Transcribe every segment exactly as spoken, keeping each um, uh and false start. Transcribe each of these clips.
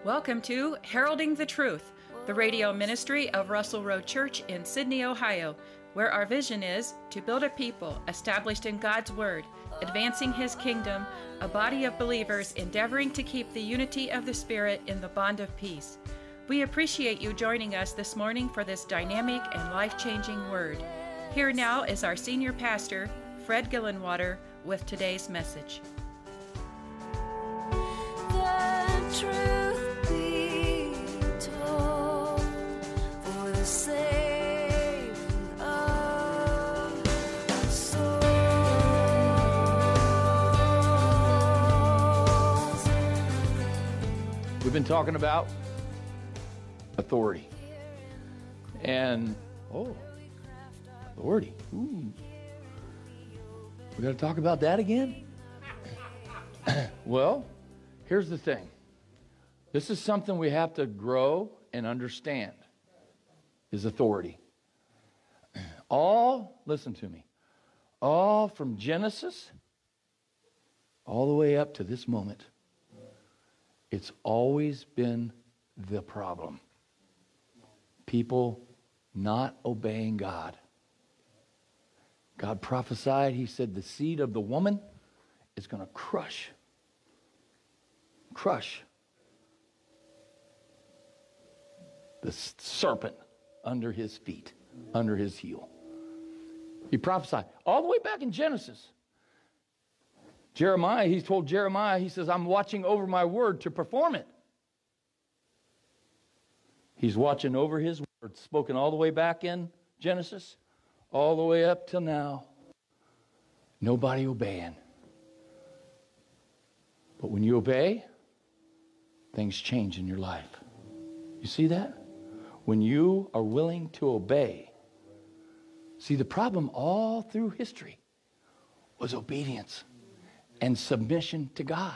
Welcome to Heralding the Truth, the radio ministry of Russell Road Church in Sydney, Ohio, where our vision is to build a people established in God's Word, advancing His kingdom, a body of believers endeavoring to keep the unity of the Spirit in the bond of peace. We appreciate you joining us this morning for this dynamic and life-changing word. Here now is our senior pastor, Fred Gillenwater, with today's message. The truth be told, for the saving of souls. We've been talking about authority. And, oh, authority. Ooh. We got to talk about that again? Well, here's the thing. This is something we have to grow and understand, is authority. All, listen to me, all from Genesis all the way up to this moment, it's always been the problem. People not obeying God. God prophesied, He said the seed of the woman is going to crush, crush the serpent under his feet, under his heel. He prophesied all the way back in Genesis. Jeremiah, He told Jeremiah, He says, I'm watching over my word to perform it. He's watching over His word, spoken all the way back in Genesis, all the way up till now. Nobody obeying. But when you obey, things change in your life. You see that? When you are willing to obey. See, the problem all through history was obedience and submission to God.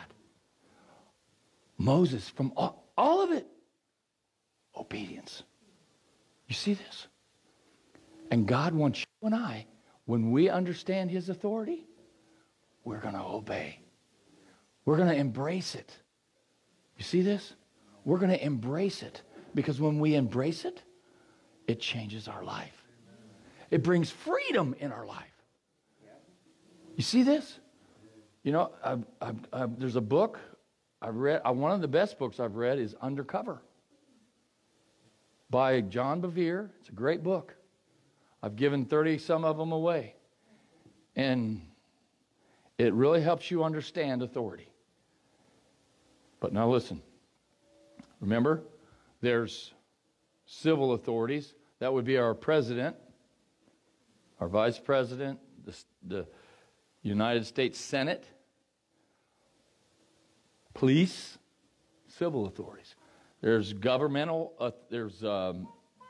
Moses, from all, all of it, obedience. You see this? And God wants you and I, when we understand His authority, we're going to obey. We're going to embrace it. You see this? We're going to embrace it. Because when we embrace it, it changes our life. It brings freedom in our life. You see this? You know, I've, I've, I've, there's a book I've read. Uh, one of the best books I've read is Undercover by John Bevere. It's a great book. I've given thirty some of them away. And it really helps you understand authority. But now listen. Remember, there's civil authorities. That would be our president, our vice president, the, the United States Senate, police, civil authorities. There's governmental, uh, there's um,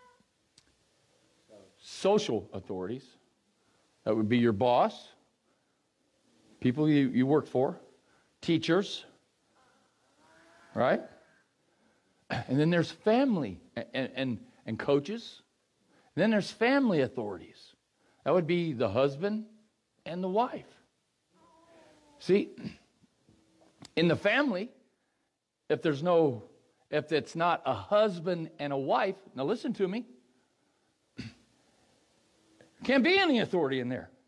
social authorities. That would be your boss, people you, you work for, teachers, right? And then there's family and, and, and coaches. And then there's family authorities. That would be the husband and the wife. See, in the family, if there's no, if it's not a husband and a wife, now listen to me, can't be any authority in there.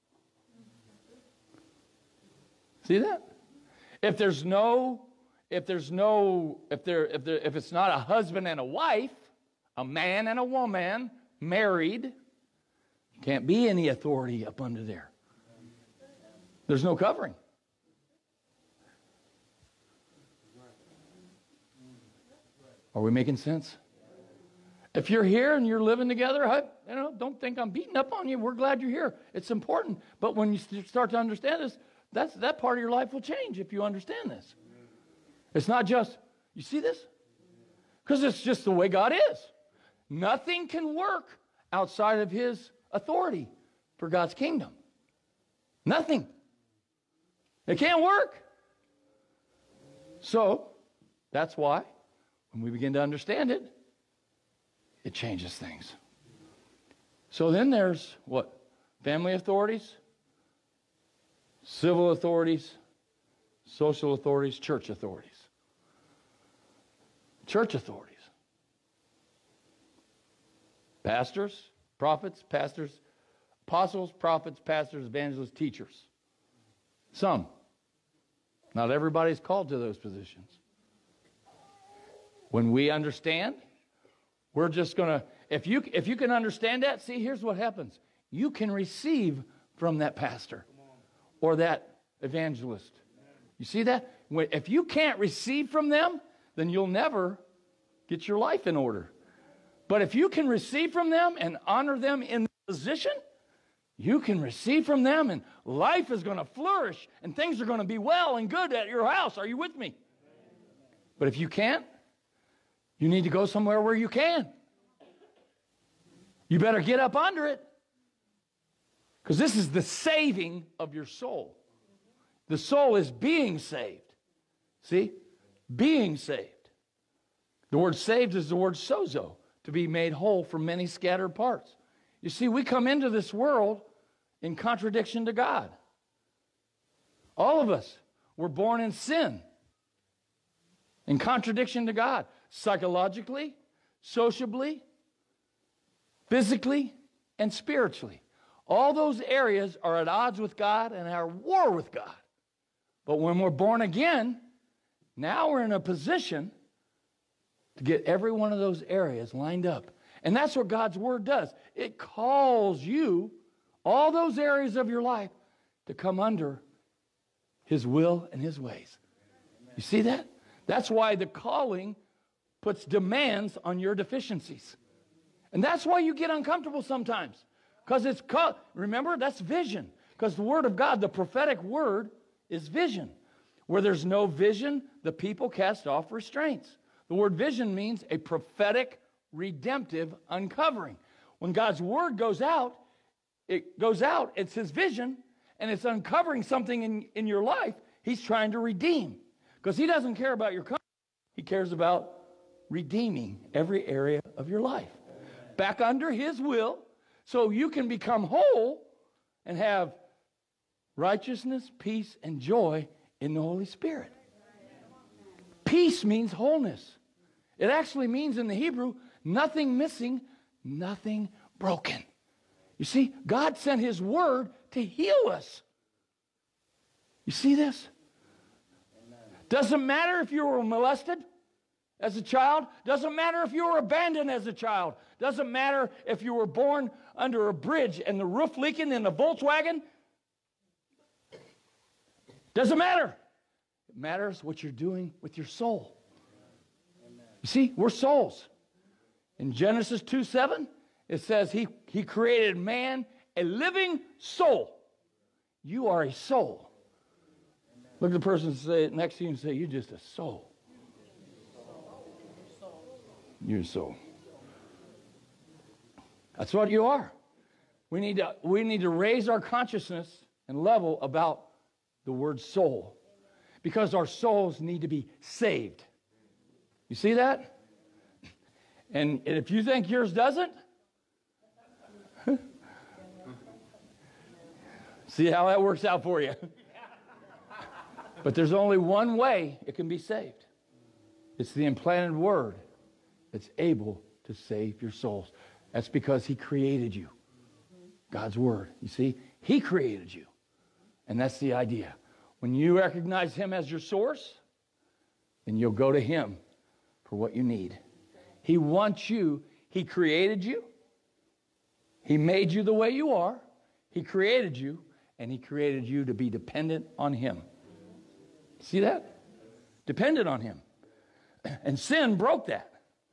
See that? If there's no, if there's no, if there, if there, if it's not a husband and a wife, a man and a woman married, can't be any authority up under there. There's no covering. Are we making sense? If you're here and you're living together, I, you know, don't think I'm beating up on you. We're glad you're here. It's important. But when you start to understand this, that's that part of your life will change if you understand this. It's not just, you see this? Because it's just the way God is. Nothing can work outside of His authority for God's kingdom. Nothing. It can't work. So, that's why when we begin to understand it, it changes things. So then there's what? Family authorities, civil authorities, social authorities, church authorities. Church authorities. Pastors, prophets, pastors, apostles, prophets, pastors, evangelists, teachers. Some. Not everybody's called to those positions. When we understand, we're just going to, if you if you can understand that, see, here's what happens. You can receive from that pastor or that evangelist. You see that? When, if you can't receive from them, then you'll never get your life in order. But if you can receive from them and honor them in the position, you can receive from them and life is going to flourish and things are going to be well and good at your house. Are you with me? But if you can't, you need to go somewhere where you can. You better get up under it. Because this is the saving of your soul. The soul is being saved. See? Being saved. The word saved is the word sozo, to be made whole from many scattered parts. You see, we come into this world in contradiction to God. All of us were born in sin, in contradiction to God, psychologically, sociably, physically, and spiritually. All those areas are at odds with God and are at war with God. But when we're born again, now we're in a position to get every one of those areas lined up. And that's what God's Word does. It calls you, all those areas of your life, to come under His will and His ways. You see that? That's why the calling puts demands on your deficiencies. And that's why you get uncomfortable sometimes. Because it's called, remember, that's vision. Because the Word of God, the prophetic word, is vision. Where there's no vision, the people cast off restraints. The word vision means a prophetic, redemptive uncovering. When God's Word goes out, it goes out, it's His vision, and it's uncovering something in, in your life He's trying to redeem. Because He doesn't care about your comfort. He cares about redeeming every area of your life. Back under His will, so you can become whole and have righteousness, peace, and joy in the Holy Spirit. Peace means wholeness. It actually means in the Hebrew, nothing missing, nothing broken. You see, God sent His Word to heal us. You see this? Doesn't matter if you were molested as a child. Doesn't matter if you were abandoned as a child. Doesn't matter if you were born under a bridge and the roof leaking in a Volkswagen. Doesn't matter. It matters what you're doing with your soul. You see, we're souls. In Genesis two seven, it says he, he created man, a living soul. You are a soul. Look at the person say, next to you and say, you're just a soul. You're a soul. That's what you are. We need to, we need to raise our consciousness and level about the word soul. Because our souls need to be saved. You see that? And, and if you think yours doesn't, see how that works out for you. But there's only one way it can be saved. It's the implanted word that's able to save your souls. That's because He created you. God's Word. You see, He created you. And that's the idea. When you recognize Him as your source, then you'll go to Him for what you need. He wants you. He created you. He made you the way you are. He created you. And He created you to be dependent on Him. See that? Dependent on Him. And sin broke that.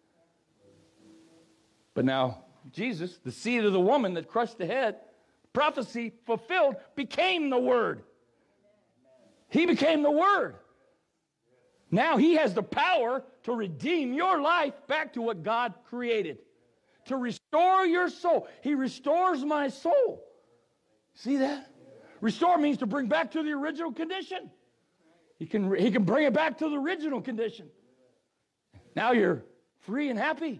But now, Jesus, the seed of the woman that crushed the head, prophecy fulfilled, became the Word. He became the Word. Now He has the power to redeem your life back to what God created. To restore your soul. He restores my soul. See that? Restore means to bring back to the original condition. He can, he can bring it back to the original condition. Now you're free and happy.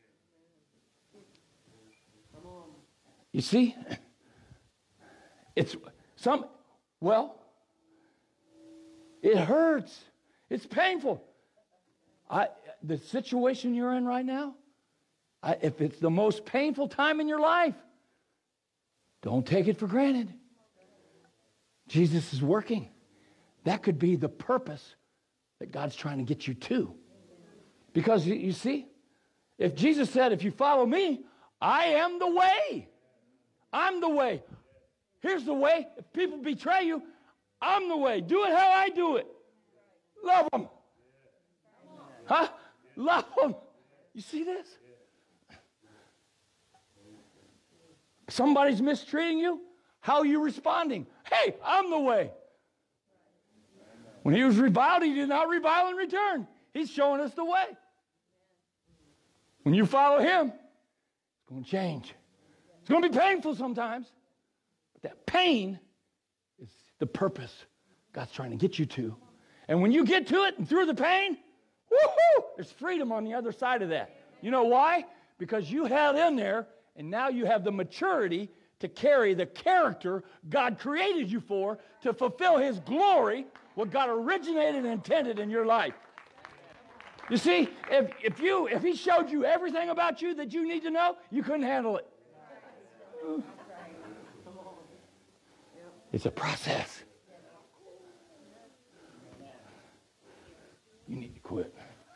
You see? It's some, well, it hurts. It's painful. I, the situation you're in right now, I, if it's the most painful time in your life, don't take it for granted. Jesus is working. That could be the purpose that God's trying to get you to. Because you, you see, if Jesus said, if you follow me, I am the way. I'm the way. Here's the way. If people betray you, I'm the way. Do it how I do it. Love them. Huh? Love them. You see this? Somebody's mistreating you. How are you responding? Hey, I'm the way. When he was reviled, he did not revile in return. He's showing us the way. When you follow him, it's going to change. It's going to be painful sometimes. But that pain is the purpose God's trying to get you to. And when you get to it and through the pain, woohoo, there's freedom on the other side of that. You know why? Because you held in there, and now you have the maturity to carry the character God created you for to fulfill his glory, what God originated and intended in your life. You see, if, if you if he showed you everything about you that you need to know, you couldn't handle it. It's a process. You need to quit.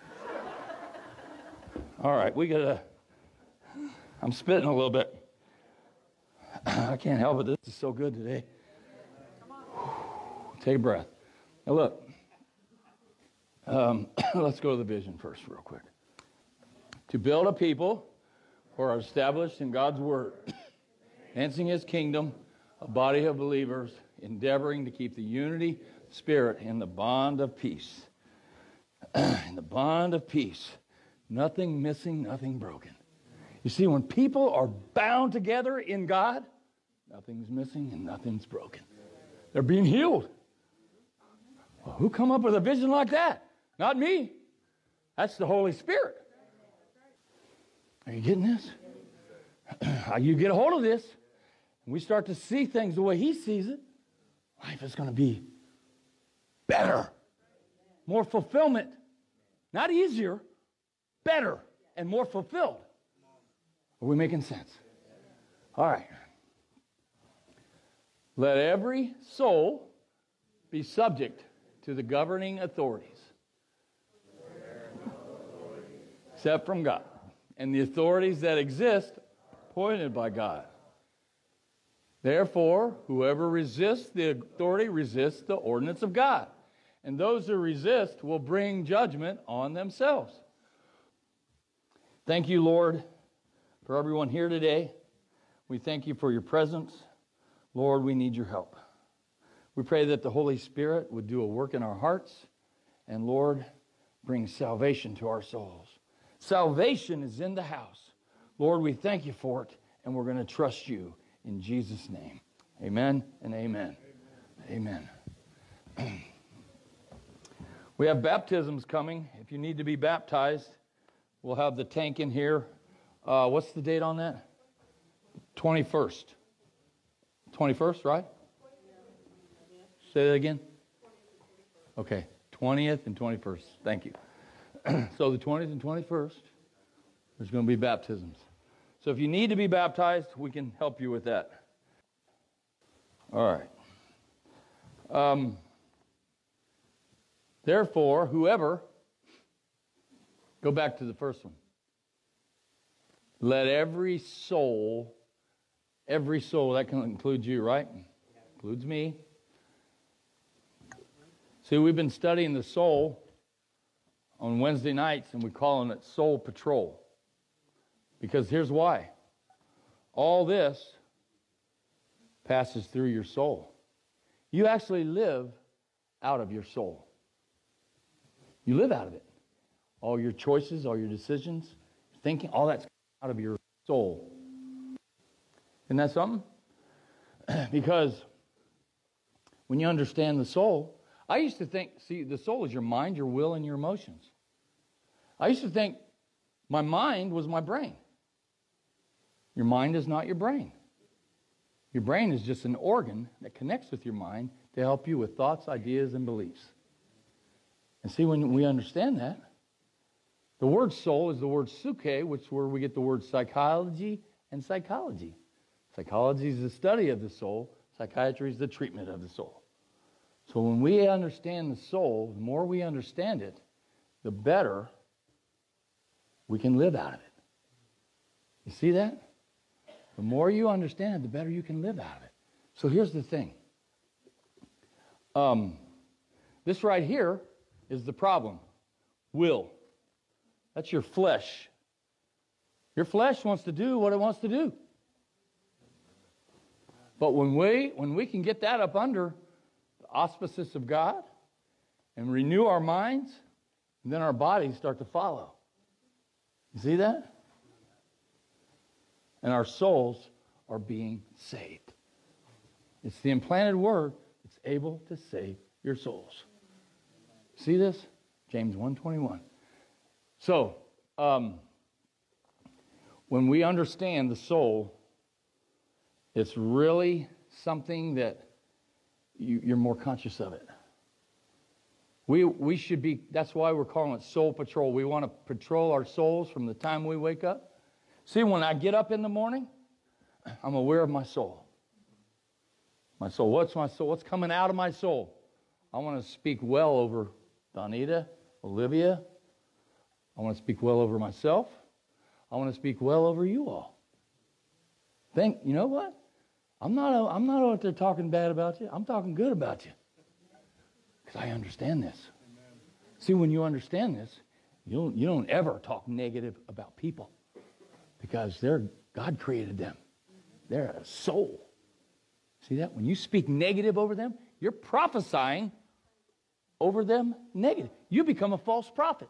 All right, we gotta. I'm spitting a little bit. I can't help it. This is so good today. Take a breath. Now look. Um, let's go to the vision first, real quick. To build a people who are established in God's word, advancing his kingdom, a body of believers, endeavoring to keep the unity, spirit, in the bond of peace. In the bond of peace. Nothing missing, nothing broken. You see, when people are bound together in God, nothing's missing and nothing's broken. They're being healed. Well, who come up with a vision like that? Not me. That's the Holy Spirit. Are you getting this? You get a hold of this, and we start to see things the way he sees it, life is going to be better, more fulfillment. Not easier, better, and more fulfilled. Are we making sense? All right. Let every soul be subject to the governing authorities, except from God, and the authorities that exist appointed by God. Therefore, whoever resists the authority resists the ordinance of God, and those who resist will bring judgment on themselves. Thank you, Lord, for everyone here today. We thank you for your presence. Lord, we need your help. We pray that the Holy Spirit would do a work in our hearts, and Lord, bring salvation to our souls. Salvation is in the house. Lord, we thank you for it, and we're going to trust you in Jesus' name. Amen and amen. Amen. Amen. We have baptisms coming. If you need to be baptized, we'll have the tank in here. Uh, what's the date on that? twenty-first. twenty-first, right? Say that again. Okay, twentieth and twenty-first. Thank you. So the twentieth and twenty-first, there's going to be baptisms. So if you need to be baptized, we can help you with that. All right. Um, Therefore, whoever, go back to the first one. Let every soul, every soul, that can include you, right? Includes me. See, we've been studying the soul on Wednesday nights, and we're calling it Soul Patrol. Because here's why. All this passes through your soul. You actually live out of your soul. You live out of it. All your choices, all your decisions, thinking, all that's out of your soul. Isn't that something? Because when you understand the soul, I used to think, see, the soul is your mind, your will, and your emotions. I used to think my mind was my brain. Your mind is not your brain. Your brain is just an organ that connects with your mind to help you with thoughts, ideas, and beliefs. And see, when we understand that, The word soul is the word suke, which is where we get the word psychology and psychology. Psychology is the study of the soul. Psychiatry is the treatment of the soul. So when we understand the soul, the more we understand it, the better we can live out of it. You see that? The more you understand it, the better you can live out of it. So here's the thing. Um, this right here is the problem. Will. That's your flesh. Your flesh wants to do what it wants to do. But when we when we can get that up under the auspices of God and renew our minds, then our bodies start to follow. You see that? And our souls are being saved. It's the implanted word that's able to save your souls. See this? James one twenty-one. So, um, when we understand the soul, it's really something that you, you're more conscious of it. We we should be, that's why we're calling it soul patrol. We want to patrol our souls from the time we wake up. See, when I get up in the morning, I'm aware of my soul. My soul, what's my soul? What's coming out of my soul? I want to speak well over Donita, Olivia. I want to speak well over myself. I want to speak well over you all. Think, you know what? I'm not, I'm not out there talking bad about you. I'm talking good about you. Because I understand this. Amen. See, when you understand this, you don't, you don't ever talk negative about people. Because they're, God created them. They're a soul. See that? When you speak negative over them, you're prophesying over them negative. You become a false prophet.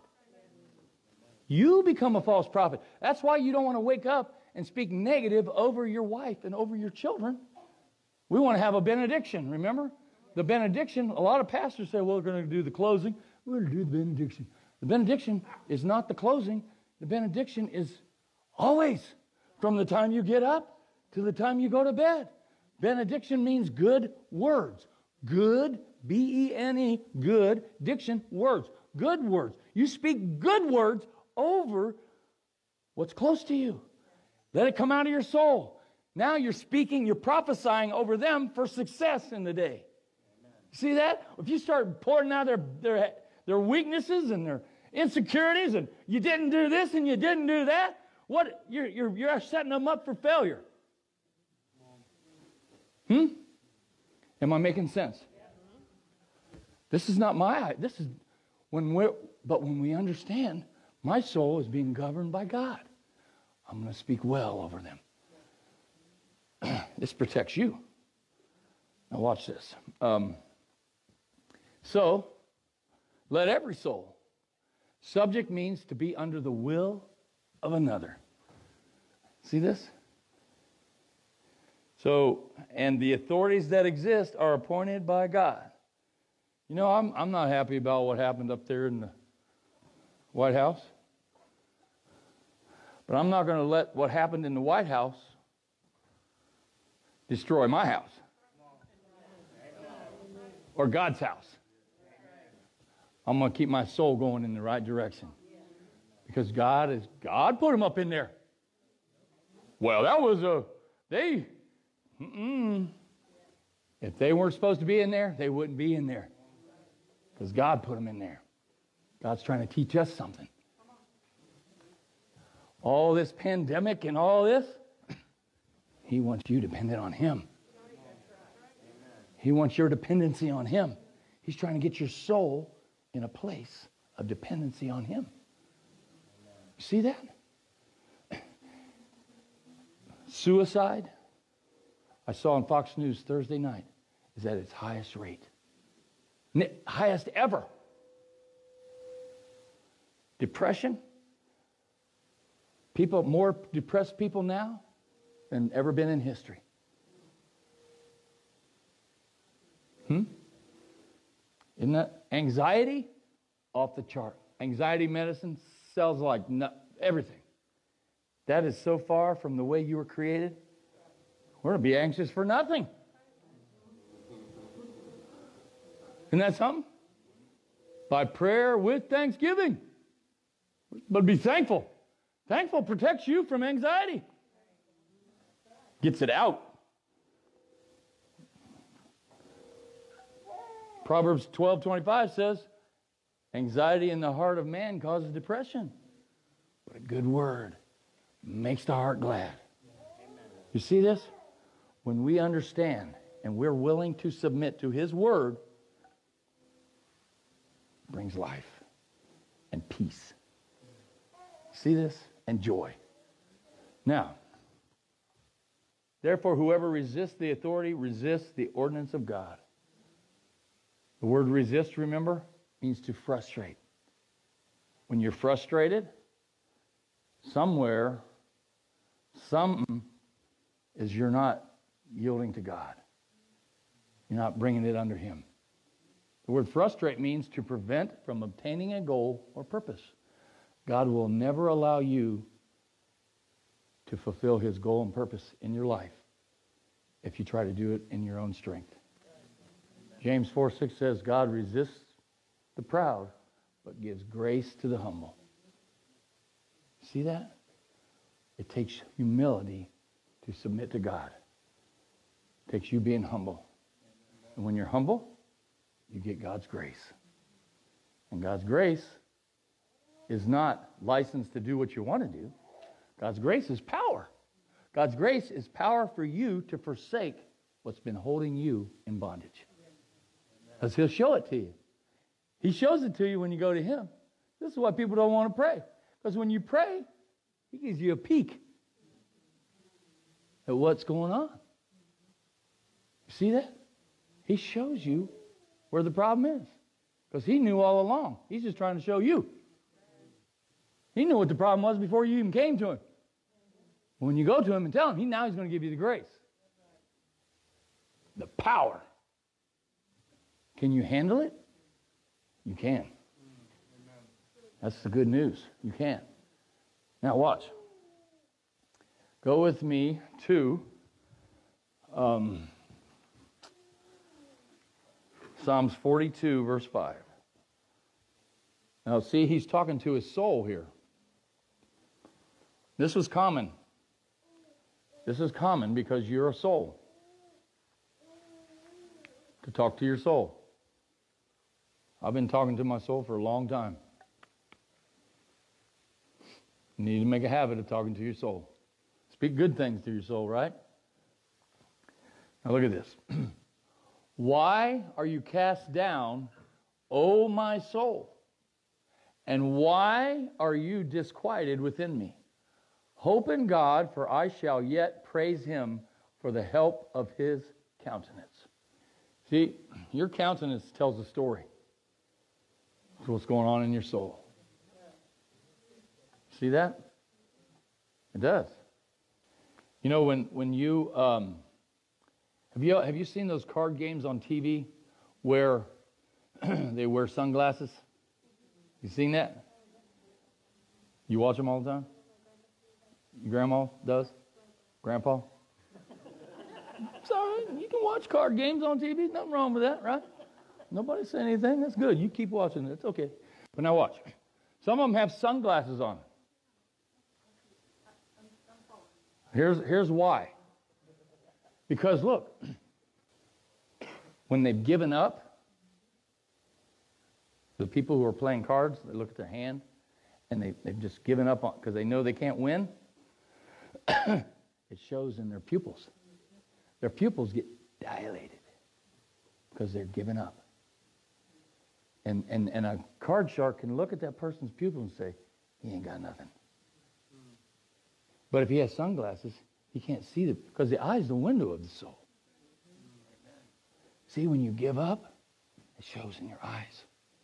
You become a false prophet. That's why you don't want to wake up and speak negative over your wife and over your children. We want to have a benediction, remember? The benediction, a lot of pastors say, well, we're going to do the closing. We're going to do the benediction. The benediction is not the closing. The benediction is always from the time you get up to the time you go to bed. Benediction means good words. Good, B E N E, good, diction, words. Good words. You speak good words over what's close to you. Let it come out of your soul. Now you're speaking, you're prophesying over them for success in the day. Amen. See that? If you start pouring out their, their, their weaknesses and their insecurities, and you didn't do this and you didn't do that, what you're, you're, you're setting them up for failure. Hmm? Am I making sense? This is not my, this is, when we're, but when we understand, my soul is being governed by God. I'm going to speak well over them. This protects you. Now watch this. Um, so, let every soul. Subject means to be under the will of another. See this? So, and the authorities that exist are appointed by God. You know, I'm I'm not happy about what happened up there in the White House. But I'm not going to let what happened in the White House destroy my house or God's house. I'm going to keep my soul going in the right direction because God is God put them up in there. Well, that was a they. Mm-mm. If they weren't supposed to be in there, they wouldn't be in there because God put them in there. God's trying to teach us something. All this pandemic and all this, He wants you dependent on Him. He wants your dependency on Him. He's trying to get your soul in a place of dependency on Him. You see that? Suicide, I saw on Fox News Thursday night, is at its highest rate. Highest ever. Depression. People, more depressed people now than ever been in history. Hmm? Isn't that anxiety? Off the chart. Anxiety medicine sells like no, everything. That is so far from the way you were created. We're going to be anxious for nothing. Isn't that something? By prayer with thanksgiving. But be thankful. Thankful protects you from anxiety. Gets it out. Proverbs twelve twenty-five says, anxiety in the heart of man causes depression, but a good word makes the heart glad. You see this? When we understand and we're willing to submit to His word, it brings life and peace. See this? And joy. Now, therefore, whoever resists the authority resists the ordinance of God. The word resist, remember, means to frustrate. When you're frustrated, somewhere, something is you're not yielding to God. You're not bringing it under Him. The word frustrate means to prevent from obtaining a goal or purpose. God will never allow you to fulfill His goal and purpose in your life if you try to do it in your own strength. James four six says, God resists the proud, but gives grace to the humble. See that? It takes humility to submit to God. It takes you being humble. And when you're humble, you get God's grace. And God's grace is not licensed to do what you want to do. God's grace is power. God's grace is power for you to forsake what's been holding you in bondage. Because He'll show it to you. He shows it to you when you go to Him. This is why people don't want to pray. Because when you pray, He gives you a peek at what's going on. You see that? He shows you where the problem is. Because He knew all along. He's just trying to show you. He knew what the problem was before you even came to Him. When you go to Him and tell Him, He now He's going to give you the grace. The power. Can you handle it? You can. That's the good news. You can. Now watch. Go with me to um, Psalms forty-two, verse five. Now see, he's talking to his soul here. This was common. This is common because you're a soul. To talk to your soul. I've been talking to my soul for a long time. You need to make a habit of talking to your soul. Speak good things to your soul, right? Now look at this. Why are you cast down, O my soul? And why are you disquieted within me? Hope in God, for I shall yet praise Him for the help of His countenance. See, your countenance tells a story. That's what's going on in your soul. See that? It does. You know, when when you um, have you have you seen those card games on T V where they wear sunglasses? You seen that? You watch them all the time? Your grandma does? Grandpa? It's all right. You can watch card games on T V. Nothing wrong with that, right? Nobody said anything. That's good. You keep watching it. It's okay. But now watch. Some of them have sunglasses on. Here's, here's why. Because look, when they've given up, the people who are playing cards, they look at their hand, and they, they've just given up on because they know they can't win. It shows in their pupils. Their pupils get dilated because they're giving up. And, and, and a card shark can look at that person's pupil and say, he ain't got nothing. But if he has sunglasses, he can't see them because the eye is the window of the soul. See, when you give up, it shows in your eyes.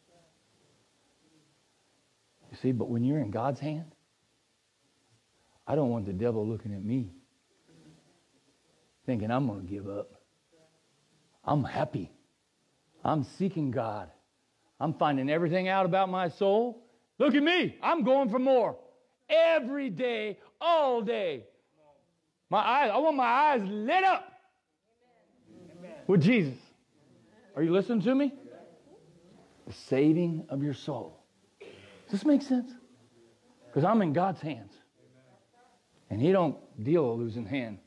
You see, but when you're in God's hand, I don't want the devil looking at me thinking I'm going to give up. I'm happy. I'm seeking God. I'm finding everything out about my soul. Look at me. I'm going for more. Every day, all day. My eyes, I want my eyes lit up with Jesus. Are you listening to me? The saving of your soul. Does this make sense? Because I'm in God's hands. And he don't deal a losing hand.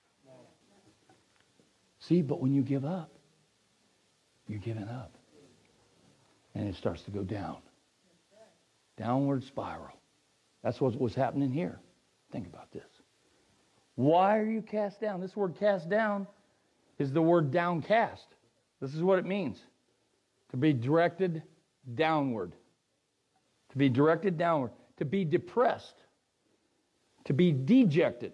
See, but when you give up, you're giving up. And it starts to go down. Downward spiral. That's what was happening here. Think about this. Why are you cast down? This word cast down is the word downcast. This is what it means. To be directed downward. To be directed downward. To be depressed. To be dejected.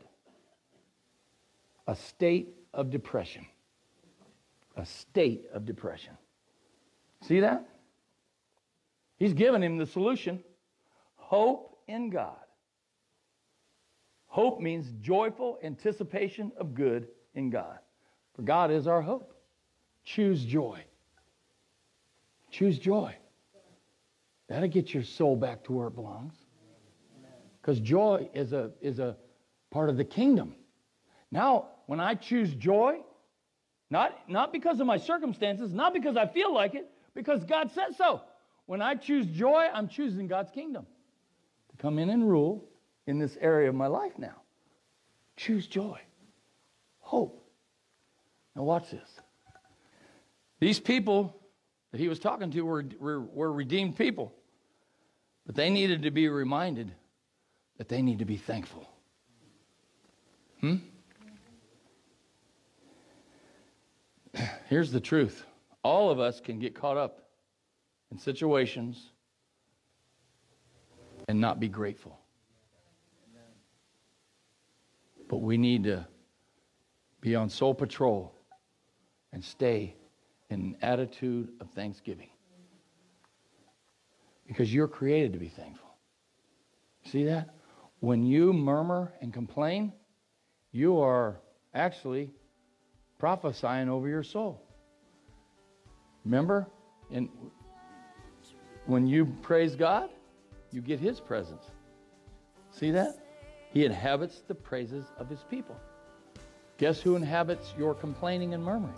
A state of depression. A state of depression. See that? He's given him the solution. Hope in God. Hope means joyful anticipation of good in God. For God is our hope. Choose joy. Choose joy. That'll get your soul back to where it belongs. Because joy is a, is a part of the kingdom. Now, when I choose joy, not, not because of my circumstances, not because I feel like it, because God said so. When I choose joy, I'm choosing God's kingdom to come in and rule in this area of my life now. Choose joy. Hope. Now watch this. These people that he was talking to were, were, were redeemed people. But they needed to be reminded that they need to be thankful. Hmm? Here's the truth. All of us can get caught up in situations and not be grateful. But we need to be on soul patrol and stay in an attitude of thanksgiving. Because you're created to be thankful. See that? When you murmur and complain, you are actually prophesying over your soul. Remember? In, when you praise God, you get his presence. See that? He inhabits the praises of his people. Guess who inhabits your complaining and murmuring?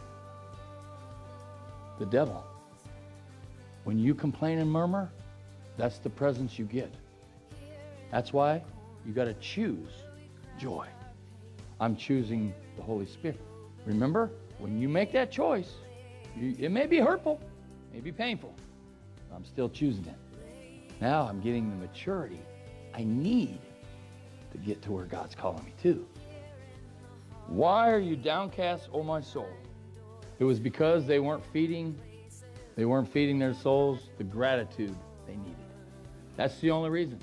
The devil. When you complain and murmur, that's the presence you get. That's why you got to choose joy. I'm choosing the Holy Spirit. Remember, when you make that choice, you, it may be hurtful, it may be painful. I'm still choosing it. Now I'm getting the maturity I need to get to where God's calling me to. Why are you downcast, O my soul? It was because they weren't feeding, they weren't feeding their souls the gratitude they needed. That's the only reason.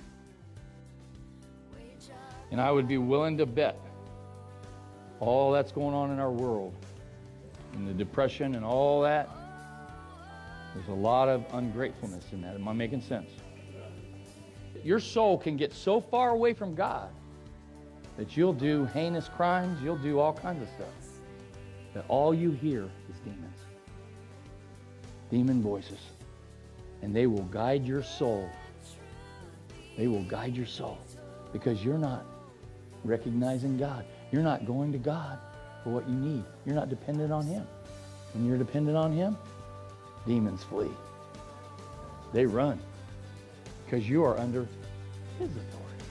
And I would be willing to bet all that's going on in our world, and the depression and all that, there's a lot of ungratefulness in that. Am I making sense? Your soul can get so far away from God that you'll do heinous crimes, you'll do all kinds of stuff, that all you hear is demons. Demon voices. And they will guide your soul. They will guide your soul because you're not recognizing God. You're not going to God for what you need. You're not dependent on him. When you're dependent on him, demons flee. They run because you are under his authority.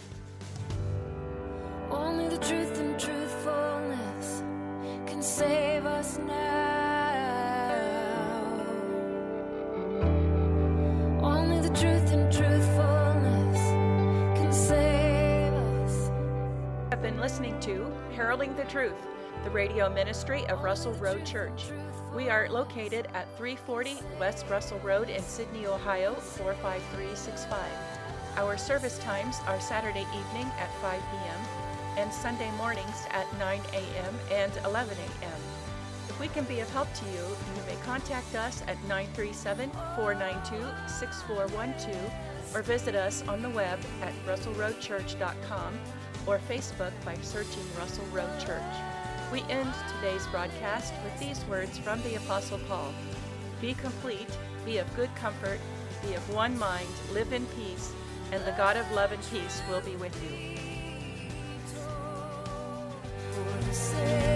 Only the truth and truthfulness can save us now. Only the truth and truthfulness can save us. I've been listening to Heralding the Truth, the radio ministry of Russell Road Church. We are located at three forty West Russell Road in Sydney, Ohio, four five three six five. Our service times are Saturday evening at five p.m. and Sunday mornings at nine a.m. and eleven a.m. If we can be of help to you, you may contact us at nine three seven, four nine two, six four one two or visit us on the web at russell road church dot com or Facebook by searching Russell Road Church. We end today's broadcast with these words from the Apostle Paul. Be complete, be of good comfort, be of one mind, live in peace, and the God of love and peace will be with you. For the sake